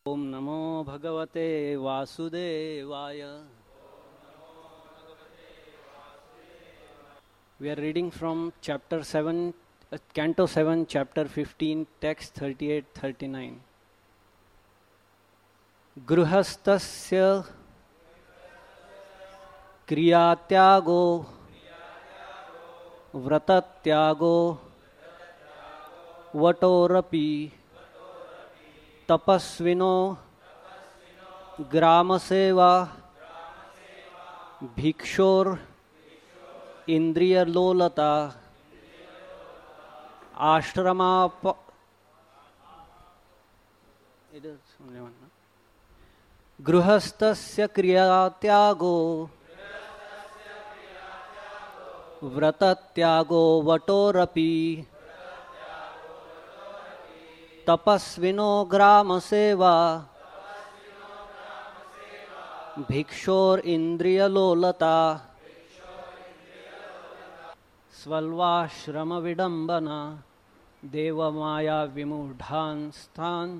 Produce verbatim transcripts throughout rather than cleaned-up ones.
Om Namo Bhagavate Vasudevaya. We are reading from chapter seven, uh, Canto seven, chapter fifteen, text thirty-eight thirty-nine. Gruhastasya kriyatyago vratatyago vatorapi tapasvino gramaseva bhikshor indriyalolata ashrama pa- it is only one, no? Gruhastasya kriyatyago vratatyago vatorapi tapasvino gramaseva bhikshor indriyalolata svalvashrama vidambana devamaya vimudhan sthan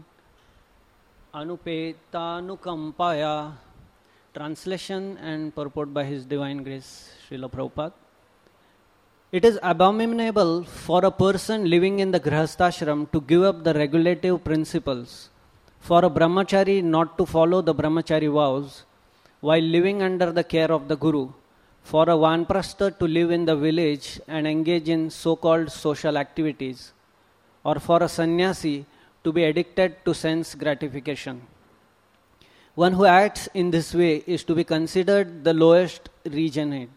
anupetanukampaya. Translation and purport by His Divine Grace Srila Prabhupada. It is abominable for a person living in the grihasthashram to give up the regulative principles, for a brahmachari not to follow the brahmachari vows while living under the care of the guru, for a vanprastha to live in the village and engage in so-called social activities, or for a sannyasi to be addicted to sense gratification. One who acts in this way is to be considered the lowest regionate.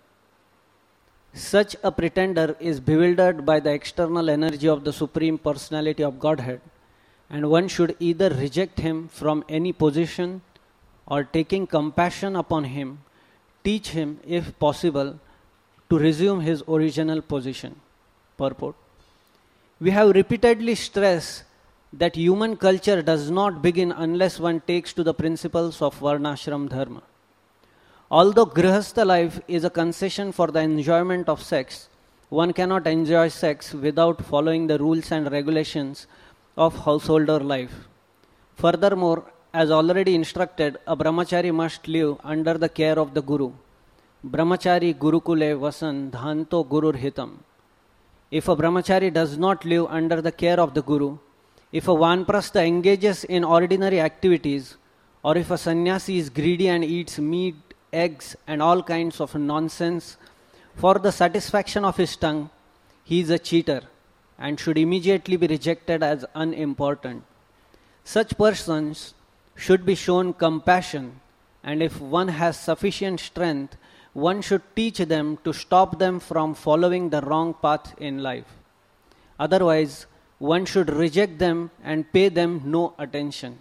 Such a pretender is bewildered by the external energy of the Supreme Personality of Godhead, and one should either reject him from any position or, taking compassion upon him, teach him, if possible, to resume his original position. Purport. We have repeatedly stressed that human culture does not begin unless one takes to the principles of Varnashram Dharma. Although Grihastha life is a concession for the enjoyment of sex, one cannot enjoy sex without following the rules and regulations of householder life. Furthermore, as already instructed, a brahmachari must live under the care of the guru. Brahmachari gurukule vasan dhanto gurur hitam. If a brahmachari does not live under the care of the guru, if a vanprastha engages in ordinary activities, or if a sannyasi is greedy and eats meat, eggs and all kinds of nonsense for the satisfaction of his tongue, he is a cheater and should immediately be rejected as unimportant. Such persons should be shown compassion, and if one has sufficient strength, one should teach them to stop them from following the wrong path in life. Otherwise, one should reject them and pay them no attention.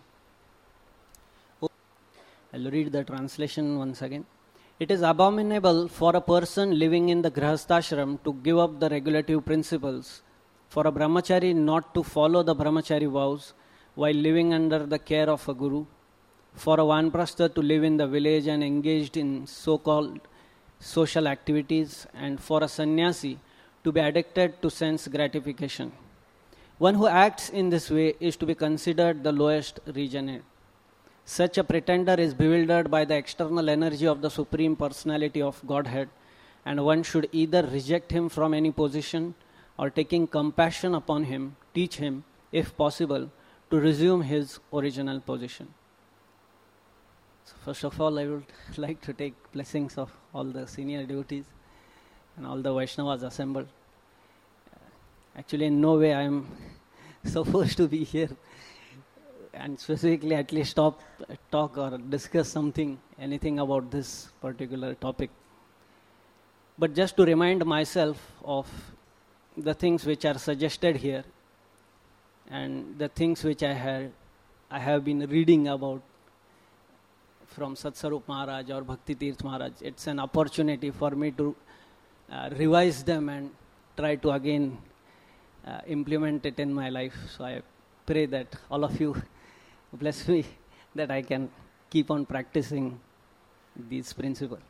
I'll read the translation once again. It is abominable for a person living in the grihasthashram to give up the regulative principles, for a brahmachari not to follow the brahmachari vows while living under the care of a guru, for a vanprastha to live in the village and engaged in so-called social activities, and for a sannyasi to be addicted to sense gratification. One who acts in this way is to be considered the lowest regionate. Such a pretender is bewildered by the external energy of the Supreme Personality of Godhead, and one should either reject him from any position or, taking compassion upon him, teach him, if possible, to resume his original position. So first of all, I would like to take blessings of all the senior devotees and all the Vaishnavas assembled. Actually, in no way I am supposed to be here and specifically at least stop, talk or discuss something, anything about this particular topic. But just to remind myself of the things which are suggested here and the things which I had, I have been reading about from Satsarup Maharaj or Bhakti Tirth Maharaj. It's an opportunity for me to uh, revise them and try to again uh, implement it in my life. So I pray that all of you bless me that I can keep on practicing these principles.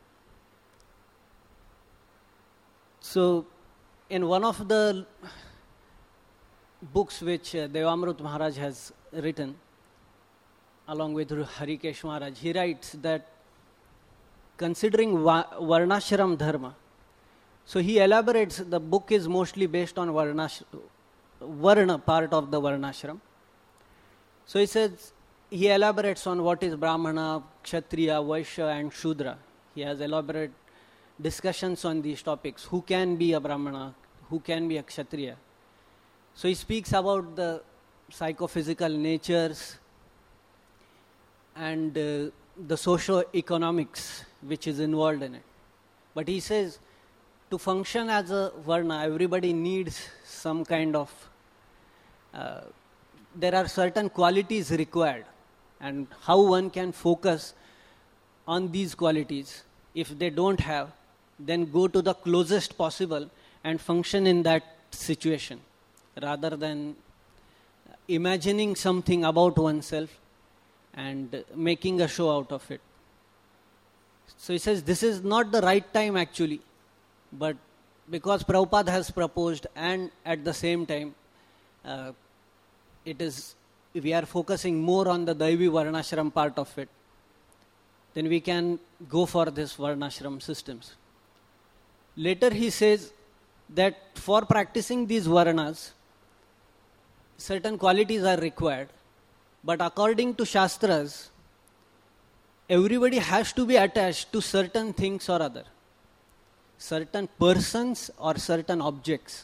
So, in one of the books which uh, Devamrut Maharaj has written, along with Harikesh Maharaj, he writes that considering va- Varnashram Dharma, so he elaborates, the book is mostly based on Varnash, Varna part of the Varnashram. So he says, he elaborates on what is Brahmana, Kshatriya, Vaishya and Shudra. He has elaborate discussions on these topics. Who can be a Brahmana? Who can be a Kshatriya? So he speaks about the psychophysical natures and uh, the socio-economics which is involved in it. But he says, to function as a Varna, everybody needs some kind of, uh, there are certain qualities required, and how one can focus on these qualities. If they don't have, then go to the closest possible and function in that situation, rather than imagining something about oneself and making a show out of it. So he says this is not the right time actually, but because Prabhupada has proposed, and at the same time uh, it is, we are focusing more on the Daivi Varnashram part of it, then we can go for this Varnashram systems. Later he says that for practicing these Varnas, certain qualities are required, but according to Shastras, everybody has to be attached to certain things or other, certain persons or certain objects.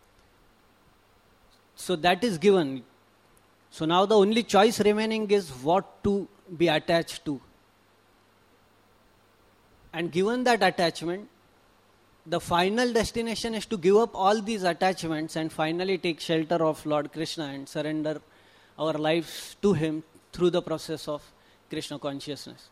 So that is given. So now the only choice remaining is what to be attached to. And given that attachment, the final destination is to give up all these attachments and finally take shelter of Lord Krishna and surrender our lives to Him through the process of Krishna consciousness.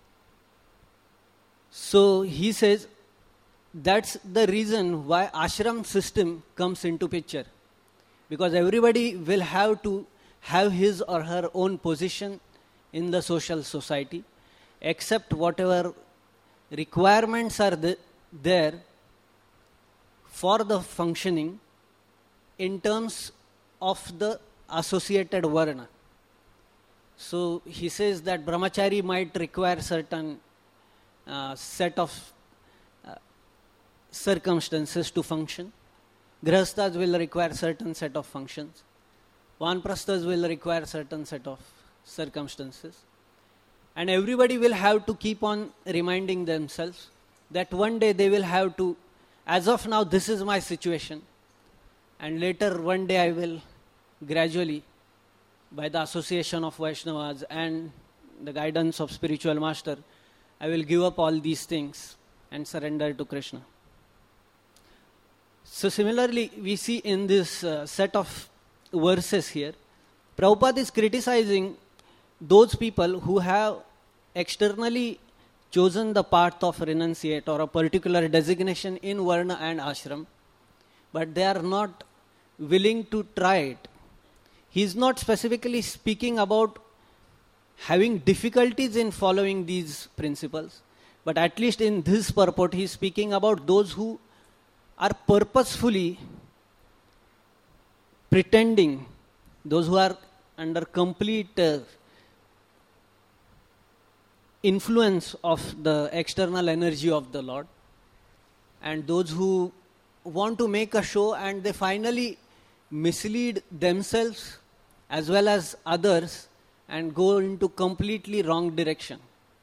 So he says that's the reason why ashram system comes into picture, because everybody will have to have his or her own position in the social society, except whatever requirements are th- there for the functioning in terms of the associated varna. So he says that brahmachari might require certain uh, set of uh, circumstances to function. Grihasthas will require certain set of functions. Vanprasthas will require certain set of circumstances. And everybody will have to keep on reminding themselves that one day they will have to, as of now this is my situation, and later one day I will gradually, by the association of Vaishnavas and the guidance of spiritual master, I will give up all these things and surrender to Krishna. So similarly, we see in this uh, set of verses here, Prabhupada is criticizing those people who have externally chosen the path of renunciate or a particular designation in Varna and Ashram, but they are not willing to try it. He is not specifically speaking about having difficulties in following these principles, but at least in this purport he is speaking about those who are purposefully pretending, those who are under complete uh, influence of the external energy of the Lord, and those who want to make a show and they finally mislead themselves as well as others and go into completely wrong direction.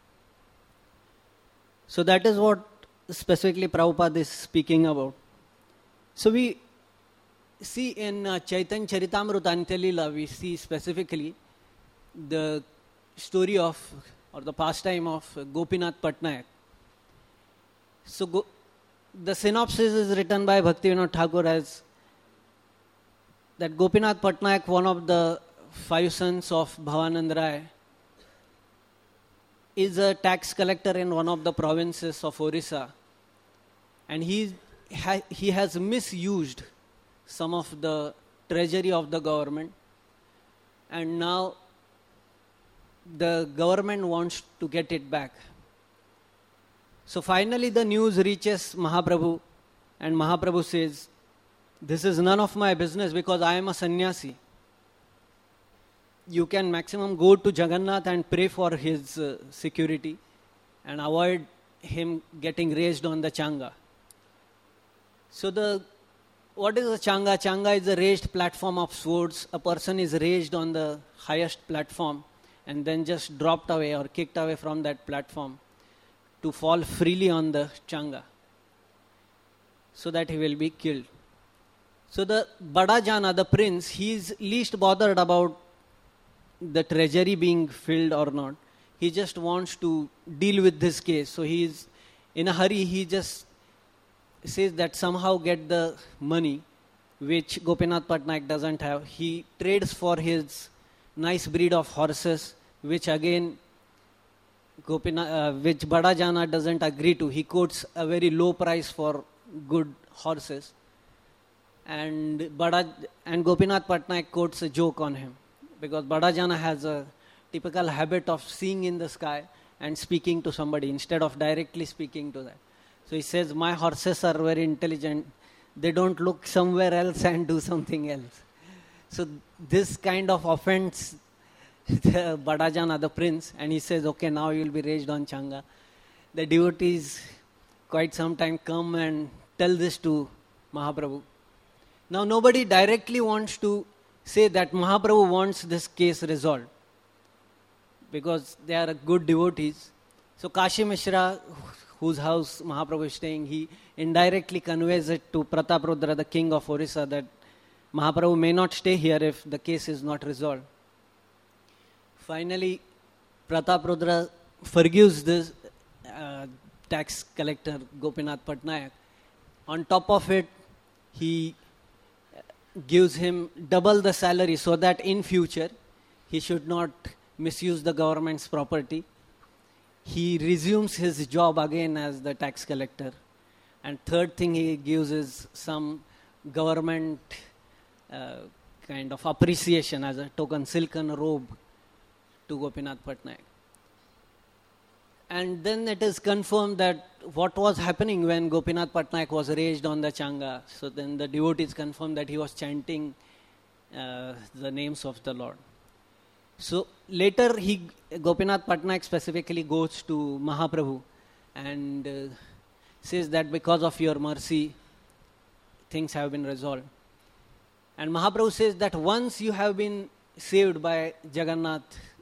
So that is what specifically Prabhupada is speaking about. So we see in uh, Chaitanya Charitamrita Antya Leela, we see specifically the story of, or the pastime of Gopinath Patnaik. So go, the synopsis is written by Bhaktivinoda Thakur as that Gopinath Patnaik, one of the five sons of Bhavanand Rai, is a tax collector in one of the provinces of Orissa, and he ha- he has misused some of the treasury of the government, and now the government wants to get it back. So finally the news reaches Mahaprabhu, and Mahaprabhu says, this is none of my business because I am a sannyasi. you can maximum go to Jagannath and pray for his uh, security and avoid him getting raised on the Changa. So the what is a Changa? Changa is a raised platform of swords. A person is raised on the highest platform and then just dropped away or kicked away from that platform to fall freely on the Changa so that he will be killed. So the Bada Jana, the prince, he is least bothered about the treasury being filled or not. He just wants to deal with this case. So he is in a hurry. He just says that somehow get the money, which Gopinath Patnaik doesn't have. He trades for his nice breed of horses, which again Gopinath, uh, which Bada Jana doesn't agree to. He quotes a very low price for good horses. And Bada, and Gopinath Patnaik quotes a joke on him, because Bada Jana has a typical habit of seeing in the sky and speaking to somebody instead of directly speaking to that. So he says, my horses are very intelligent. They don't look somewhere else and do something else. So this kind of offends the Bada Jana, the prince, and he says, okay, now you will be raised on Changa. The devotees quite some time come and tell this to Mahaprabhu. Now nobody directly wants to say that Mahaprabhu wants this case resolved, because they are good devotees. So Kashi Mishra, whose house Mahaprabhu is staying, he indirectly conveys it to Prataprudra, the king of Orissa, that Mahaprabhu may not stay here if the case is not resolved. Finally, Prataprudra forgives this uh, tax collector, Gopinath Patnaik. On top of it, he gives him double the salary so that in future he should not misuse the government's property. He resumes his job again as the tax collector. And third thing he gives is some government uh, kind of appreciation as a token, silken robe to Gopinath Patnaik. And then it is confirmed that what was happening when Gopinath Patnaik was raised on the Changa. So then the devotees confirmed that he was chanting uh, the names of the Lord. So later he, Gopinath Patnaik specifically goes to Mahaprabhu and uh, says that because of your mercy, things have been resolved. And Mahaprabhu says that once you have been saved by Jagannath,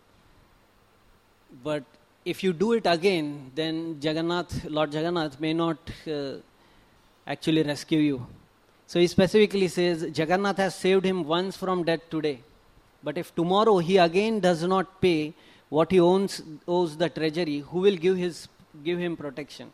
but if you do it again, then Jagannath, Lord Jagannath may not uh, actually rescue you. So he specifically says, Jagannath has saved him once from death today. But if tomorrow he again does not pay what he owns, owes the treasury, who will give his give him protection?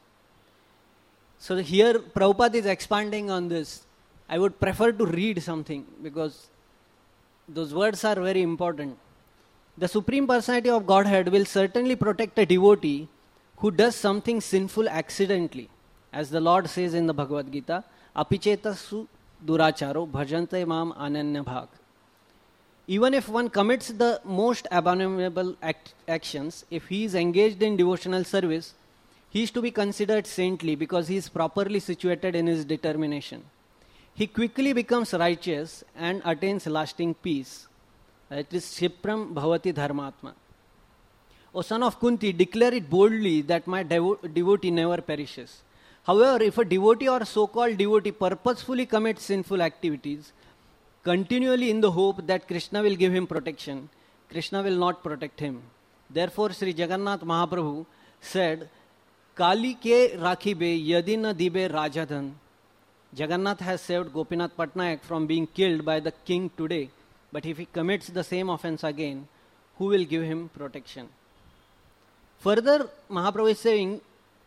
So here Prabhupada is expanding on this. I would prefer to read something because those words are very important. The Supreme Personality of Godhead will certainly protect a devotee who does something sinful accidentally. As the Lord says in the Bhagavad Gita, Apichetasu duracharo bhajante mam ananya bhag. Even if one commits the most abominable act, actions, if he is engaged in devotional service, he is to be considered saintly because he is properly situated in his determination. He quickly becomes righteous and attains lasting peace. It is Shipram Bhavati Dharmatma. O son of Kunti, declare it boldly that my devo- devotee never perishes. However, if a devotee or so-called devotee purposefully commits sinful activities, continually in the hope that Krishna will give him protection, Krishna will not protect him. Therefore, Sri Jagannath Mahaprabhu said, Kali ke rakhibe yadi na dibe rajadhan. Jagannath has saved Gopinath Patnaik from being killed by the king today. But if he commits the same offense again, who will give him protection? Further, Mahaprabhu is saying,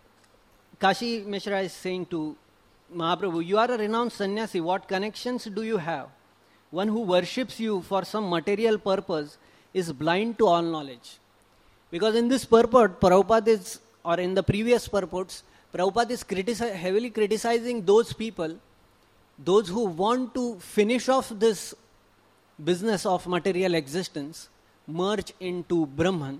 Kashi Mishra is saying to Mahaprabhu, you are a renowned sannyasi. What connections do you have? One who worships you for some material purpose is blind to all knowledge. Because in this purport, Prabhupada is, or in the previous purports, Prabhupada is critici- heavily criticizing those people, those who want to finish off this business of material existence, merge into Brahman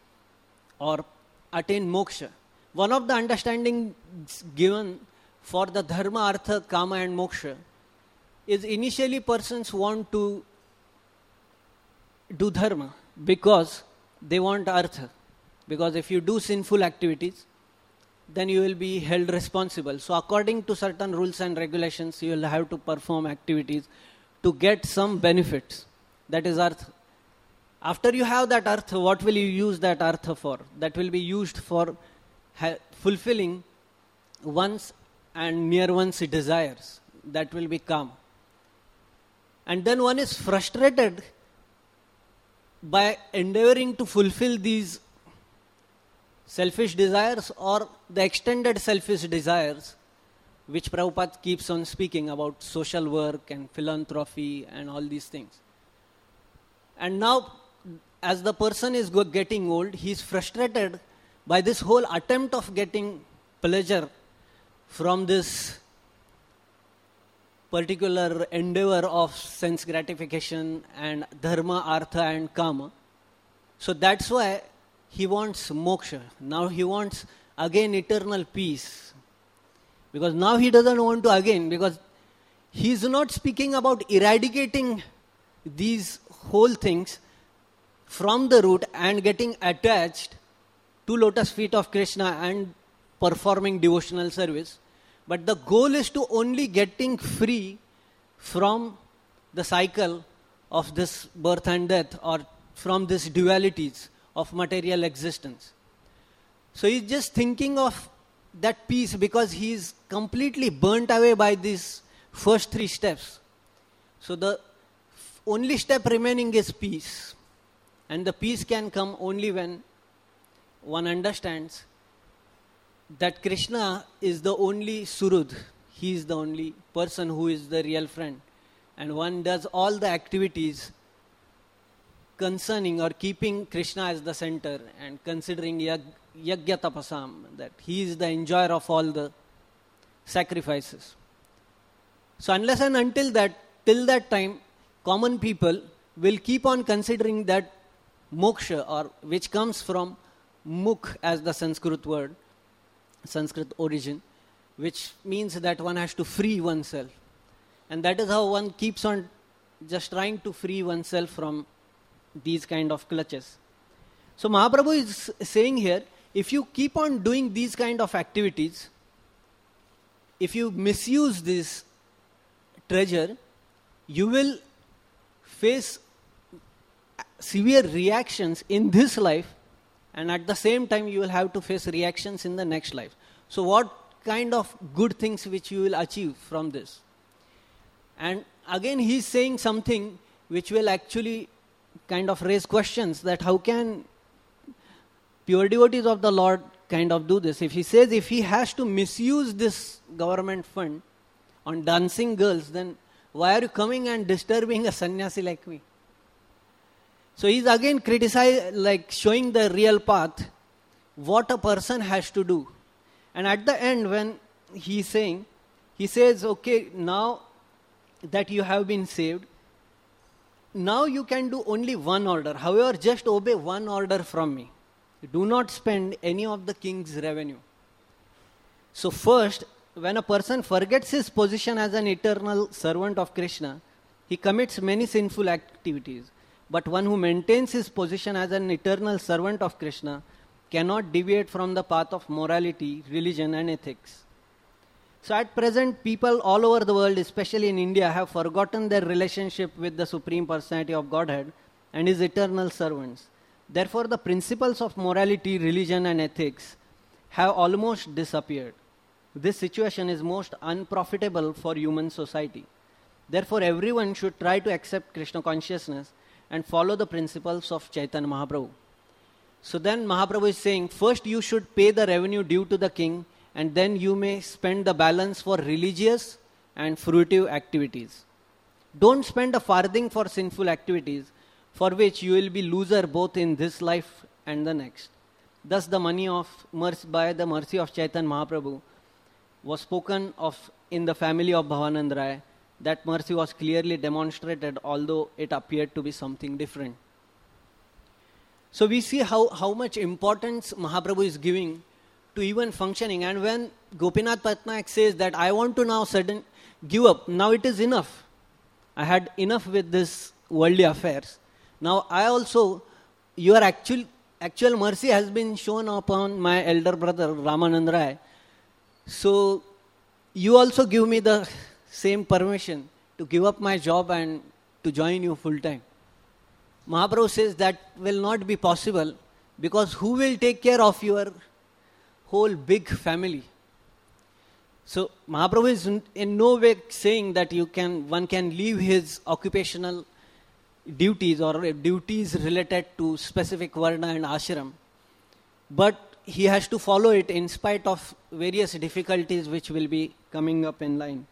or attain moksha. One of the understandings given for the dharma, artha, kama and moksha is initially persons want to do dharma because they want artha. Because if you do sinful activities, then you will be held responsible. So according to certain rules and regulations, you will have to perform activities to get some benefits. That is artha. After you have that artha, what will you use that artha for? That will be used for ha- fulfilling one's and near one's desires. That will be calm. And then one is frustrated by endeavoring to fulfill these selfish desires or the extended selfish desires, which Prabhupada keeps on speaking about social work and philanthropy and all these things. And now, as the person is go- getting old, he is frustrated by this whole attempt of getting pleasure from this particular endeavor of sense gratification and dharma, artha and kama. So that's why he wants moksha. Now he wants again eternal peace. Because now he doesn't want to again, because he is not speaking about eradicating these whole things from the root and getting attached to lotus feet of Krishna and performing devotional service. But the goal is to only getting free from the cycle of this birth and death, or from these dualities of material existence. So he's just thinking of that peace because he is completely burnt away by these first three steps. So the only step remaining is peace. And the peace can come only when one understands that Krishna is the only Surud. He is the only person who is the real friend. And one does all the activities concerning or keeping Krishna as the center and considering yag, Yagya Tapasam, that he is the enjoyer of all the sacrifices. So unless and until that, till that time, common people will keep on considering that moksha, or which comes from mukh as the Sanskrit word, Sanskrit origin, which means that one has to free oneself. And that is how one keeps on just trying to free oneself from these kind of clutches. So Mahaprabhu is saying here, if you keep on doing these kind of activities, if you misuse this treasure, you will face severe reactions in this life, and at the same time you will have to face reactions in the next life. So what kind of good things which you will achieve from this? And again he is saying something which will actually kind of raise questions, that how can pure devotees of the Lord kind of do this? If he says if he has to misuse this government fund on dancing girls, then why are you coming and disturbing a sannyasi like me? So he's again criticizing, like showing the real path, what a person has to do. And at the end when he's saying, he says, okay, now that you have been saved, now you can do only one order. However, just obey one order from me. Do not spend any of the king's revenue. So first, when a person forgets his position as an eternal servant of Krishna, he commits many sinful activities. But one who maintains his position as an eternal servant of Krishna cannot deviate from the path of morality, religion and ethics. So at present, people all over the world, especially in India, have forgotten their relationship with the Supreme Personality of Godhead and His eternal servants. Therefore, the principles of morality, religion and ethics have almost disappeared. This situation is most unprofitable for human society. Therefore, everyone should try to accept Krishna consciousness and follow the principles of Chaitanya Mahaprabhu. So then Mahaprabhu is saying, first you should pay the revenue due to the king, and then you may spend the balance for religious and fruitive activities. Don't spend a farthing for sinful activities, for which you will be loser both in this life and the next. Thus the money of mercy, by the mercy of Chaitanya Mahaprabhu, was spoken of in the family of Bhavanand Rai. That mercy was clearly demonstrated, although it appeared to be something different. So we see how, how much importance Mahaprabhu is giving to even functioning. And when Gopinath Patnaik says that I want to now sudden give up, now it is enough. I had enough with this worldly affairs. Now I also, your actual actual mercy has been shown upon my elder brother Ramanand Rai. So you also give me the same permission to give up my job and to join you full time. Mahaprabhu says that will not be possible, because who will take care of your whole big family? So Mahaprabhu is in no way saying that you can one can leave his occupational duties or duties related to specific varna and ashram, but he has to follow it in spite of various difficulties which will be coming up in line.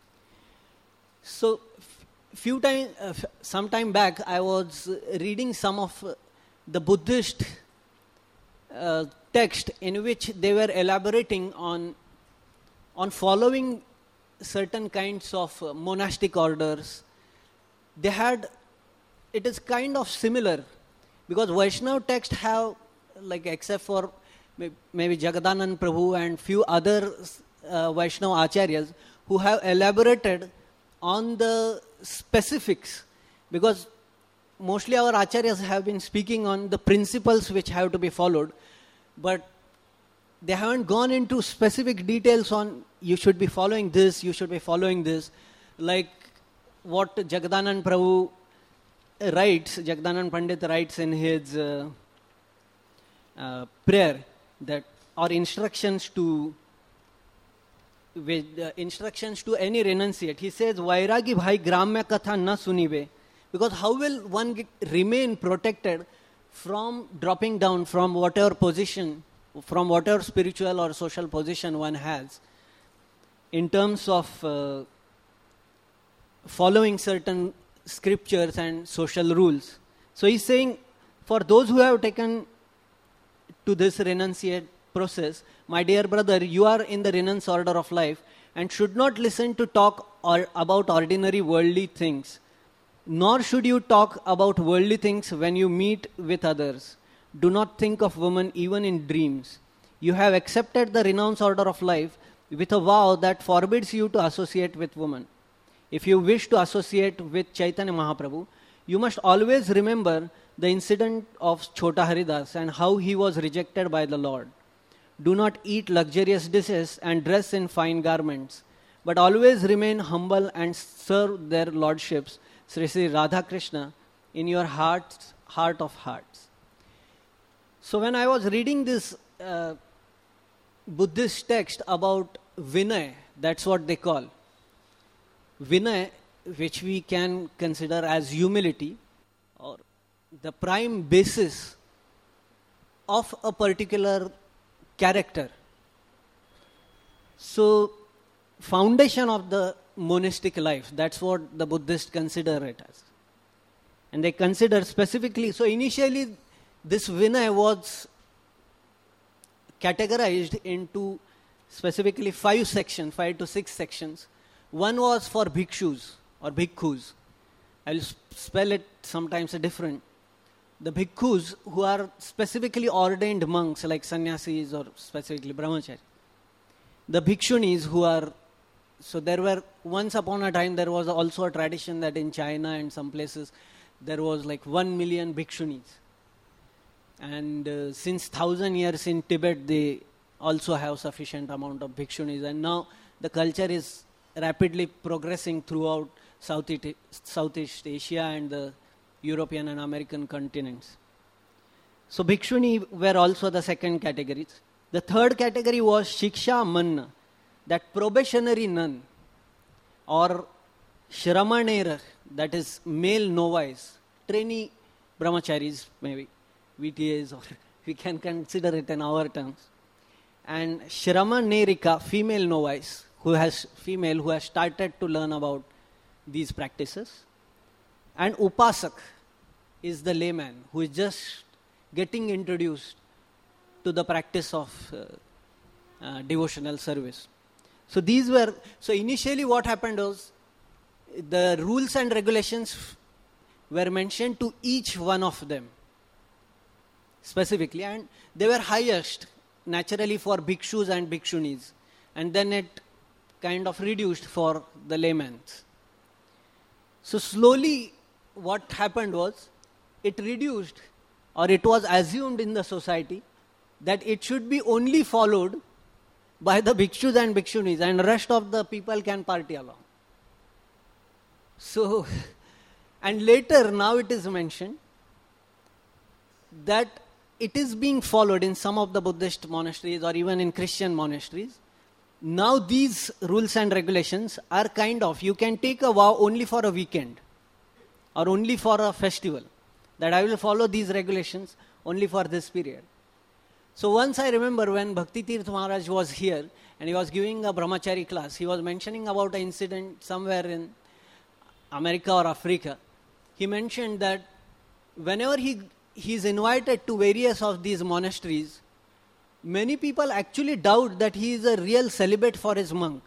So few time, uh, some time back, I was reading some of uh, the Buddhist uh, text in which they were elaborating on on following certain kinds of uh, monastic orders. They had, it is kind of similar, because Vaishnava texts have, like except for maybe Jagadanand Prabhu and few other uh, Vaishnava acharyas who have elaborated on the specifics, because mostly our acharyas have been speaking on the principles which have to be followed, but they haven't gone into specific details on you should be following this, you should be following this, like what Jagadanand Prabhu writes, Jagadanand Pandit writes in his uh, uh, prayer, that or instructions to with uh, instructions to any renunciate. He says, Vairagi bhai gramya katha na sunibe. Because how will one get, remain protected from dropping down from whatever position, from whatever spiritual or social position one has, in terms of uh, following certain scriptures and social rules. So he's saying, for those who have taken to this renunciate process, my dear brother, you are in the renounced order of life and should not listen to talk or about ordinary worldly things, nor should you talk about worldly things when you meet with others. Do not think of women even in dreams. You have accepted the renounced order of life with a vow that forbids you to associate with women. If you wish to associate with Chaitanya Mahaprabhu, you must always remember the incident of Chota Haridas and how he was rejected by the Lord. Do not eat luxurious dishes and dress in fine garments, but always remain humble and serve their lordships, Sri Sri Radha Krishna, in your heart, heart of hearts. So when I was reading this uh, Buddhist text about Vinay, that's what they call. Vinay, which we can consider as humility, or the prime basis of a particular character. So, foundation of the monastic life, that's what the Buddhists consider it as. And they consider specifically, so initially this Vinay was categorized into specifically five sections, five to six sections. One was for bhikshus or bhikkhus. I will spell it sometimes different. The bhikkhus who are specifically ordained monks like sannyasis or specifically brahmachari. The bhikshunis who are, so there were, once upon a time there was also a tradition that in China and some places there was like one million bhikshunis. And uh, since thousand years in Tibet they also have sufficient amount of bhikshunis, and now the culture is rapidly progressing throughout Southeast, Southeast Asia and the European and American continents. So bhikshuni were also the second category. The third category was shiksha manna, that probationary nun, or shramanera, that is male novice, trainee brahmacharis maybe, V T As, or we can consider it in our terms. And Shramanerika, female novice, who has female who has started to learn about these practices. And Upasak is the layman who is just getting introduced to the practice of uh, uh, devotional service. So these were, so initially what happened was, the rules and regulations were mentioned to each one of them specifically, and they were highest naturally for bhikshus and bhikshunis, and then it kind of reduced for the laymen. So slowly what happened was, it reduced, or it was assumed in the society that it should be only followed by the bhikshus and bhikshunis, and the rest of the people can party along. So, and later now it is mentioned that it is being followed in some of the Buddhist monasteries or even in Christian monasteries. Now these rules and regulations are kind of, you can take a vow only for a weekend or only for a festival, that I will follow these regulations only for this period. So once I remember when Bhakti Tirth Maharaj was here and he was giving a brahmachari class, he was mentioning about an incident somewhere in America or Africa. He mentioned that whenever he he is invited to various of these monasteries, many people actually doubt that he is a real celibate for his monk.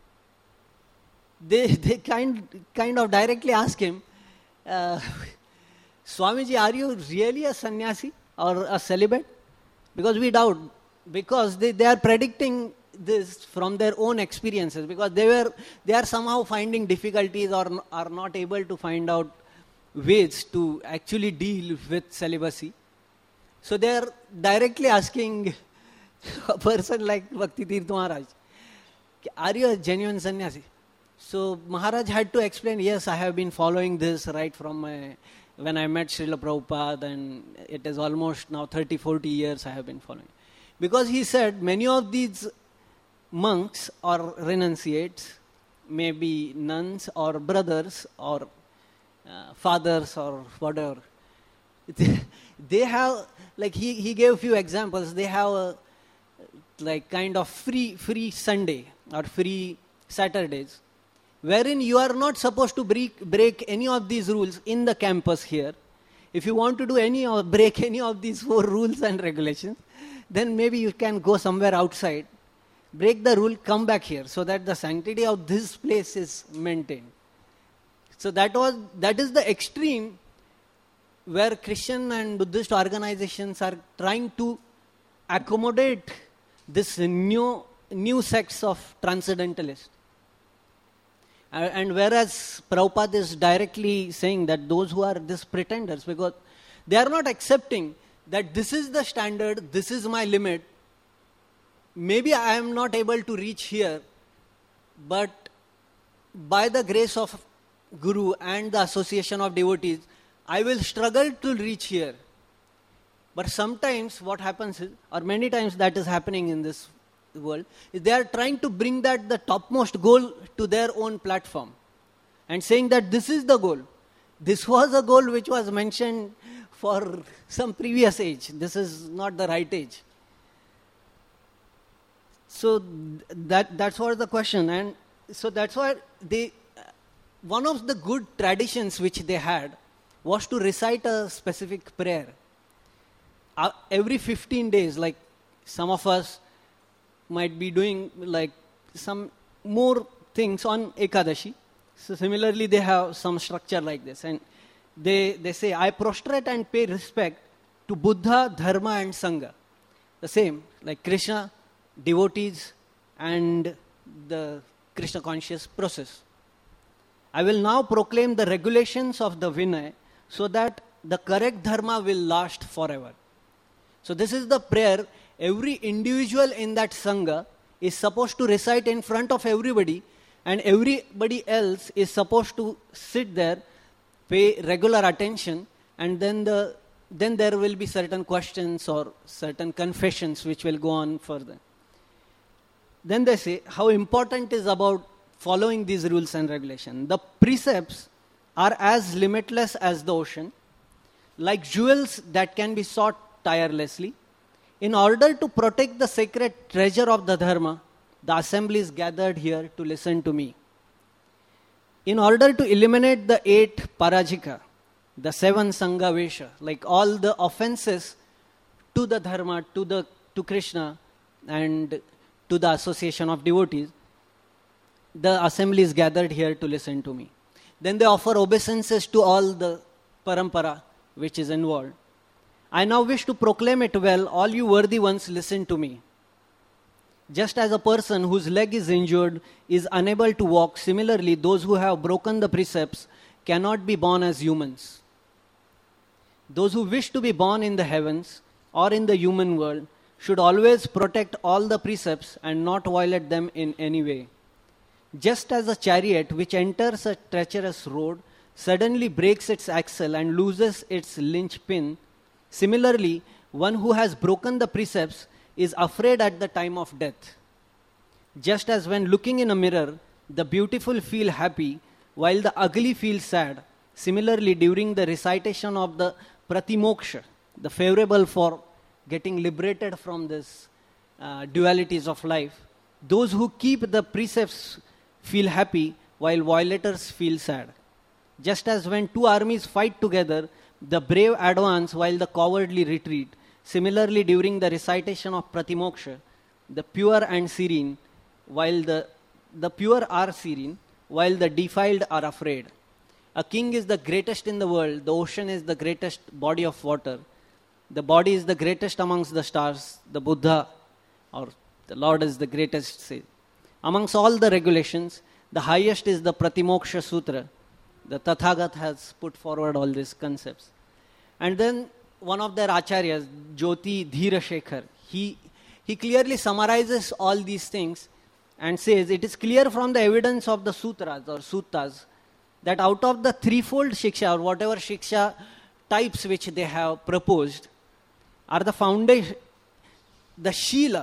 They they kind kind of directly ask him, uh, Swamiji, are you really a sannyasi or a celibate? Because we doubt, because they, they are predicting this from their own experiences, because they were they are somehow finding difficulties or are not able to find out ways to actually deal with celibacy. So they are directly asking a person like Bhakti Tirth Maharaj, are you a genuine sannyasi? So Maharaj had to explain, yes, I have been following this right from my, when I met Srila Prabhupada, and it is almost now thirty, forty years I have been following. Because he said many of these monks or renunciates, maybe nuns or brothers or uh, fathers or whatever, they, they have, like he, he gave a few examples, they have a like kind of free free Sunday or free Saturdays, wherein you are not supposed to break, break any of these rules in the campus here. If you want to do any or break any of these four rules and regulations, then maybe you can go somewhere outside, break the rule, come back here, so that the sanctity of this place is maintained. So that was that is the extreme where Christian and Buddhist organizations are trying to accommodate this new new sects of transcendentalists. Uh, and whereas Prabhupada is directly saying that those who are these pretenders, because they are not accepting that this is the standard, this is my limit, maybe I am not able to reach here, but by the grace of Guru and the association of devotees, I will struggle to reach here. But sometimes what happens is, or many times that is happening in this world, is they are trying to bring that the topmost goal to their own platform and saying that this is the goal. This was a goal which was mentioned for some previous age. This is not the right age. So that that's what the question. And so that's why they, one of the good traditions which they had was to recite a specific prayer. Uh, every fifteen days, like some of us might be doing like some more things on Ekadashi. So similarly, they have some structure like this. And they, they say, I prostrate and pay respect to Buddha, Dharma and Sangha. The same, like Krishna, devotees and the Krishna conscious process. I will now proclaim the regulations of the Vinaya so that the correct Dharma will last forever. So this is the prayer every individual in that Sangha is supposed to recite in front of everybody, and everybody else is supposed to sit there, pay regular attention, and then the then there will be certain questions or certain confessions which will go on further. Then they say how important is about following these rules and regulations. The precepts are as limitless as the ocean, like jewels that can be sought tirelessly. In order to protect the sacred treasure of the Dharma, the assembly is gathered here to listen to me. In order to eliminate the eight parajika, the seven Sangha Vesha, like all the offenses to the Dharma, to the to Krishna, and to the association of devotees, the assembly is gathered here to listen to me. Then they offer obeisances to all the parampara which is involved. I now wish to proclaim it well. All you worthy ones, listen to me. Just as a person whose leg is injured is unable to walk, similarly, those who have broken the precepts cannot be born as humans. Those who wish to be born in the heavens or in the human world should always protect all the precepts and not violate them in any way. Just as a chariot which enters a treacherous road suddenly breaks its axle and loses its linchpin, similarly, one who has broken the precepts is afraid at the time of death. Just as when looking in a mirror, the beautiful feel happy while the ugly feel sad, similarly during the recitation of the pratimoksha, the favorable for getting liberated from this uh, dualities of life, those who keep the precepts feel happy while violators feel sad. Just as when two armies fight together, the brave advance while the cowardly retreat, similarly during the recitation of pratimoksha, the pure and serene, while the, the pure are serene, while the defiled are afraid. A king is the greatest in the world, the ocean is the greatest body of water, the body is the greatest amongst the stars, the Buddha or the Lord is the greatest. Say. Amongst all the regulations, the highest is the Pratimoksha Sutra. The Tathagat has put forward all these concepts. And then one of their acharyas, Jyoti Dhira Shekhar, he, he clearly summarizes all these things and says, it is clear from the evidence of the sutras or suttas that out of the threefold shiksha or whatever shiksha types which they have proposed are the foundation, the Shila.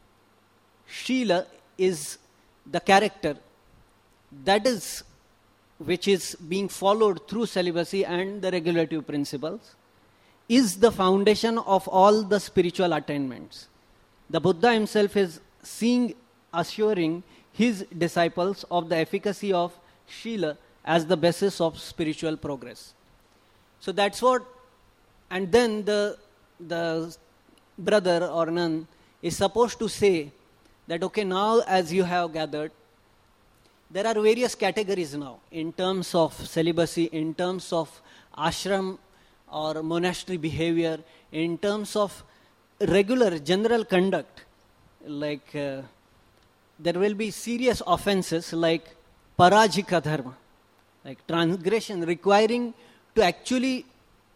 Shila is the character that is which is being followed through celibacy and the regulative principles, is the foundation of all the spiritual attainments. The Buddha himself is seeing, assuring his disciples of the efficacy of Shila as the basis of spiritual progress. So that's what, and then the, the brother or nun is supposed to say that, okay, now as you have gathered, there are various categories now in terms of celibacy, in terms of ashram or monastery behavior, in terms of regular general conduct. Like uh, there will be serious offenses like parajika dharma, like transgression requiring to actually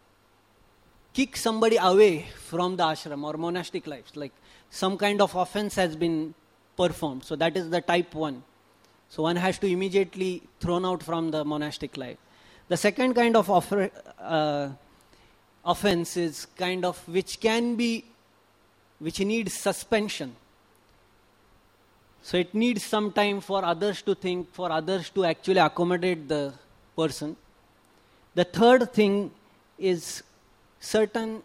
kick somebody away from the ashram or monastic lives. Like some kind of offense has been performed. So that is the type one. So one has to immediately thrown out from the monastic life. The second kind of offer, uh, offense is kind of which can be, which needs suspension. So it needs some time for others to think, for others to actually accommodate the person. The third thing is certain,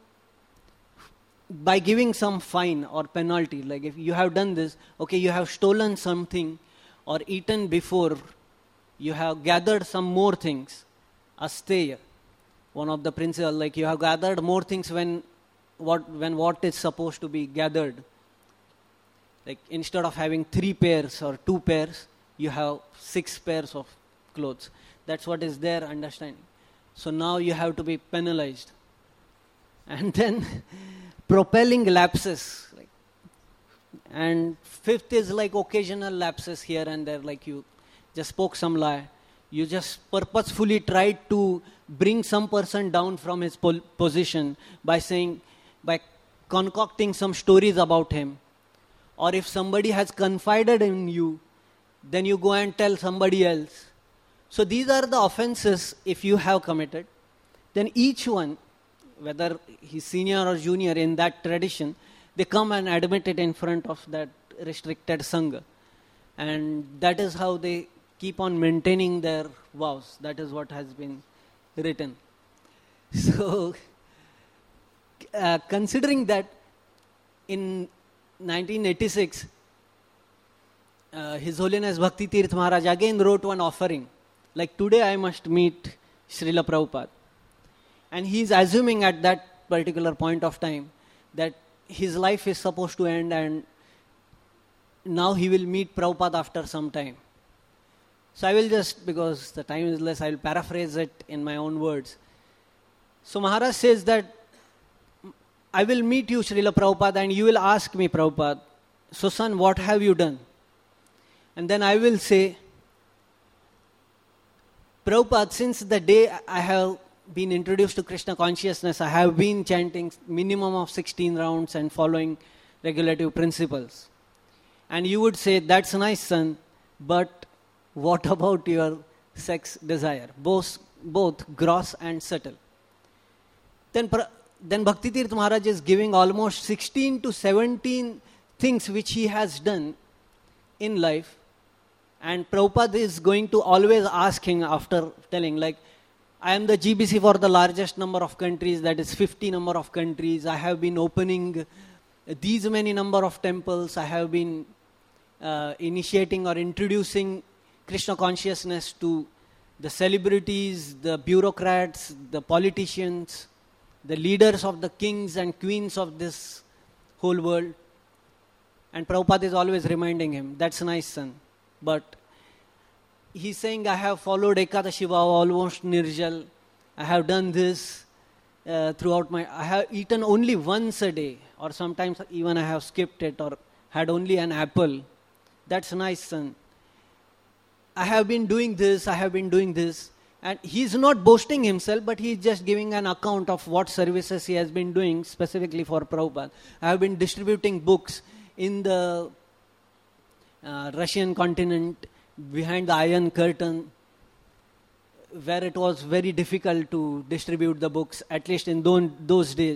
by giving some fine or penalty, like if you have done this, okay, you have stolen something, or eaten before, you have gathered some more things. Asteya, one of the principles, like you have gathered more things when what when what is supposed to be gathered. Like instead of having three pairs or two pairs, you have six pairs of clothes. That's what is their understanding. So now you have to be penalized. And then propelling lapses. Like, and fifth is like occasional lapses here and there, like you just spoke some lie. You just purposefully tried to bring some person down from his pol- position by saying, by concocting some stories about him. Or if somebody has confided in you, then you go and tell somebody else. So these are the offenses if you have committed. Then each one, whether he's senior or junior in that tradition, they come and admit it in front of that restricted Sangha. And that is how they keep on maintaining their vows. That is what has been written. So, uh, considering that in nineteen eighty-six, uh, His Holiness Bhakti Tirth Maharaj again wrote one offering. Like, today I must meet Srila Prabhupada. And he is assuming at that particular point of time that his life is supposed to end and now he will meet Prabhupada after some time. So I will just, because the time is less, I will paraphrase it in my own words. So Maharaj says that I will meet you, Srila Prabhupada, and you will ask me, Prabhupada, so son, what have you done? And then I will say, Prabhupada, since the day I have been introduced to Krishna consciousness, I have been chanting minimum of sixteen rounds and following regulative principles. And you would say, that's nice, son, but what about your sex desire? Both, both gross and subtle. Then, then Bhakti Tirtha Maharaj is giving almost sixteen to seventeen things which he has done in life. And Prabhupada is going to always ask him after telling, like, I am the G B C for the largest number of countries, that is fifty number of countries. I have been opening these many number of temples. I have been uh, initiating or introducing Krishna consciousness to the celebrities, the bureaucrats, the politicians, the leaders of the kings and queens of this whole world. And Prabhupada is always reminding him, that's nice, son. But he's saying, I have followed Ekadashi Vav, almost Nirjal. I have done this uh, throughout my... I have eaten only once a day, or sometimes even I have skipped it, or had only an apple. That's nice, son. I have been doing this, I have been doing this. And he's not boasting himself, but he's just giving an account of what services he has been doing specifically for Prabhupada. I have been distributing books in the uh, Russian continent, behind the Iron Curtain, where it was very difficult to distribute the books, at least in those days.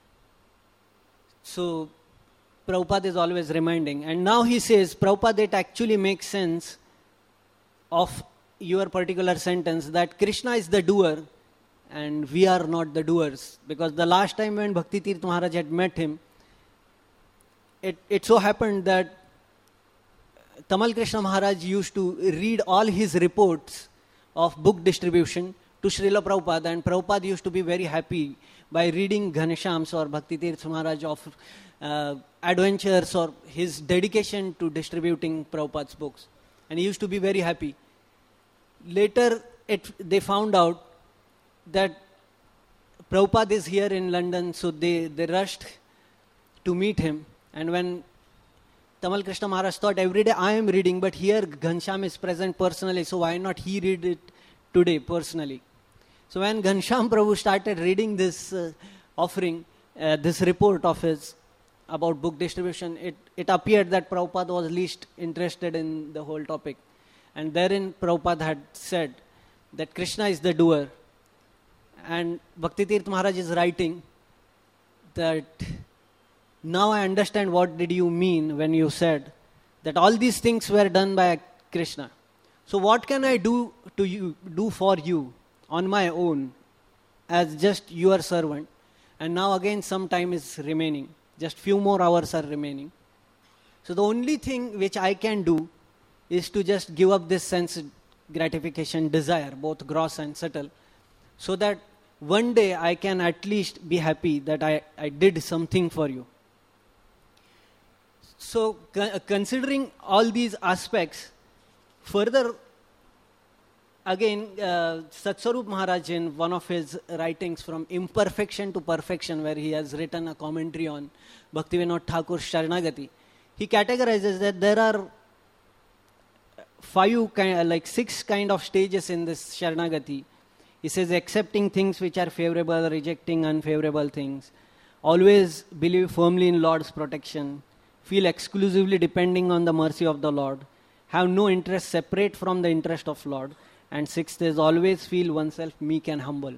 So, Prabhupada is always reminding. And now he says, Prabhupada, it actually makes sense of your particular sentence, that Krishna is the doer and we are not the doers. Because the last time when Bhakti Tirtha Maharaj had met him, it, it so happened that Tamal Krishna Maharaj used to read all his reports of book distribution to Srila Prabhupada, and Prabhupada used to be very happy by reading Ghanshyam's or Bhakti Tirtha Maharaj of uh, adventures or his dedication to distributing Prabhupada's books. And he used to be very happy. Later, it, they found out that Prabhupada is here in London, so they, they rushed to meet him. And when Tamal Krishna Maharaj thought, every day I am reading, but here Ghanshyam is present personally, so why not he read it today personally? So when Ghanshyam Prabhu started reading this uh, offering, uh, this report of his about book distribution, it, it appeared that Prabhupada was least interested in the whole topic. And therein Prabhupada had said that Krishna is the doer. And Bhakti Tirtha Maharaj is writing that, now I understand what did you mean when you said that all these things were done by Krishna. So what can I do to you, do for you on my own as just your servant? And now again some time is remaining. Just few more hours are remaining. So the only thing which I can do is to just give up this sense gratification desire, both gross and subtle, so that one day I can at least be happy that I, I did something for you. So, co- considering all these aspects, further, again, uh, Satswarup Maharaj in one of his writings, From Imperfection to Perfection, where he has written a commentary on Bhaktivinoda Thakur's Sharanagati, he categorizes that there are five, kind, like six kind of stages in this Sharanagati. He says, accepting things which are favorable, rejecting unfavorable things, always believe firmly in Lord's protection, feel exclusively depending on the mercy of the Lord, have no interest separate from the interest of Lord, and sixth is always feel oneself meek and humble.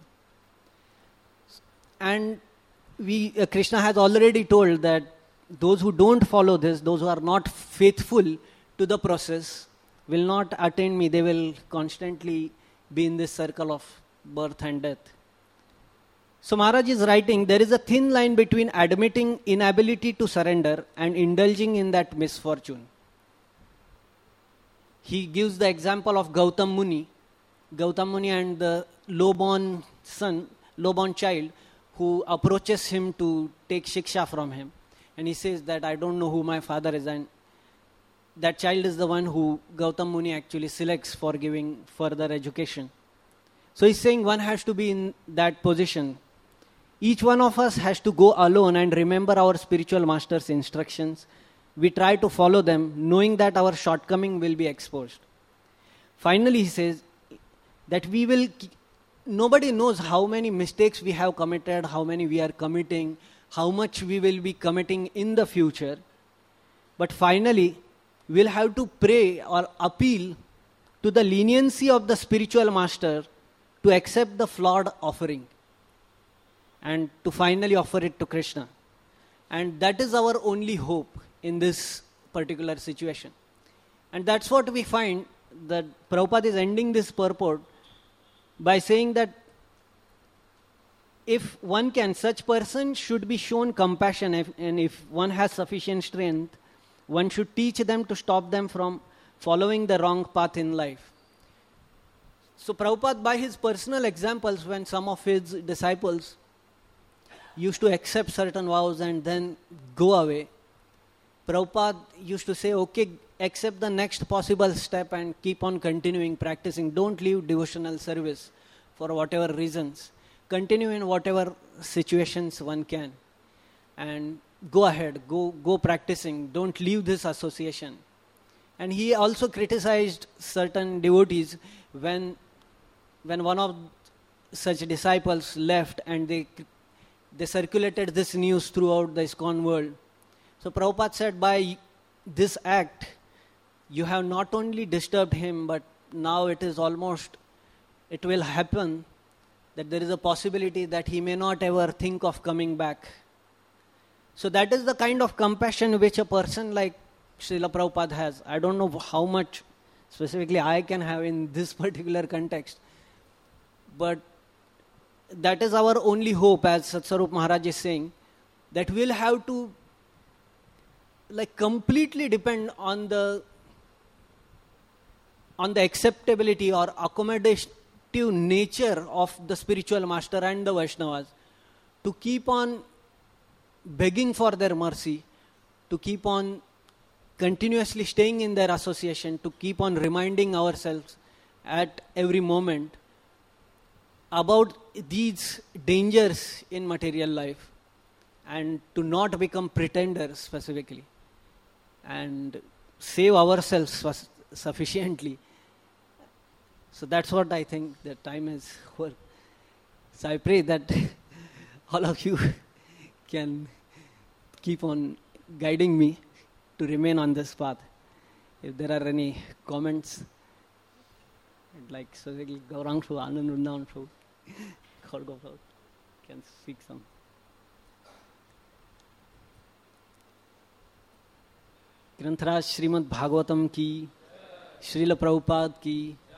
And we, uh, Krishna has already told that those who don't follow this, those who are not faithful to the process, will not attain me. They will constantly be in this circle of birth and death. So Maharaj is writing, there is a thin line between admitting inability to surrender and indulging in that misfortune. He gives the example of Gautam Muni. Gautam Muni and the low-born son, low-born child, who approaches him to take shiksha from him. And he says that I don't know who my father is, and that child is the one who Gautam Muni actually selects for giving further education. So he's saying one has to be in that position. Each one of us has to go alone and remember our spiritual master's instructions. We try to follow them, knowing that our shortcoming will be exposed. Finally, he says that we will nobody knows how many mistakes we have committed, how many we are committing, how much we will be committing in the future. But finally, we'll have to pray or appeal to the leniency of the spiritual master to accept the flawed offering and to finally offer it to Krishna. And that is our only hope in this particular situation. And that's what we find, that Prabhupada is ending this purport by saying that if one can, such person should be shown compassion, if, and if one has sufficient strength, one should teach them to stop them from following the wrong path in life. So Prabhupada, by his personal examples, when some of his disciples used to accept certain vows and then go away, Prabhupada used to say, okay, accept the next possible step and keep on continuing practicing. Don't leave devotional service for whatever reasons. Continue in whatever situations one can. And go ahead, go, go practicing. Don't leave this association. And he also criticized certain devotees when, when one of such disciples left and they, they circulated this news throughout the ISKCON world. So Prabhupada said, by this act, you have not only disturbed him, but now it is almost, it will happen that there is a possibility that he may not ever think of coming back. So that is the kind of compassion which a person like Srila Prabhupada has. I don't know how much specifically I can have in this particular context, but that is our only hope, as Satsvarup Maharaj is saying, that we'll have to like completely depend on the on the acceptability or accommodative nature of the spiritual master and the Vaishnavas, to keep on begging for their mercy, to keep on continuously staying in their association, to keep on reminding ourselves at every moment about these dangers in material life, and to not become pretenders specifically, and save ourselves sufficiently. So that's what I think the time is for. So I pray that all of you can keep on guiding me to remain on this path. If there are any comments, I'd like so Gaurang Prabhu, Anand Vrindavan Prabhu, Khargo Prabhu can speak some. ग्रंथराज Shrimad Bhagavatam की, श्रील प्रभुपाद की